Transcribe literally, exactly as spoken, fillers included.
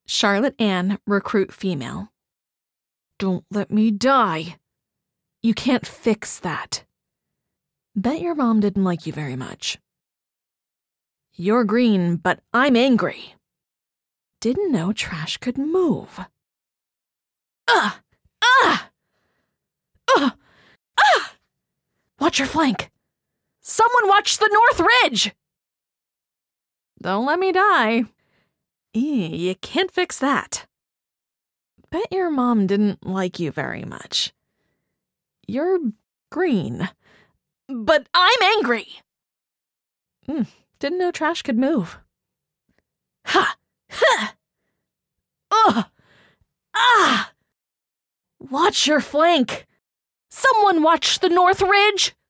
Charlotte Ann, recruit female. Don't let me die. You can't fix that. Bet your mom didn't like you very much. You're green, but I'm angry. Didn't know trash could move. Ugh! Ugh! Ugh! Ugh! Watch your flank. Someone watch the North Ridge! Don't let me die. Ew, you can't fix that. Bet your mom didn't like you very much. You're green, but I'm angry. Mm, didn't know trash could move. Ha! Ha! Ugh! Ah! Watch your flank. Someone watch the North Ridge!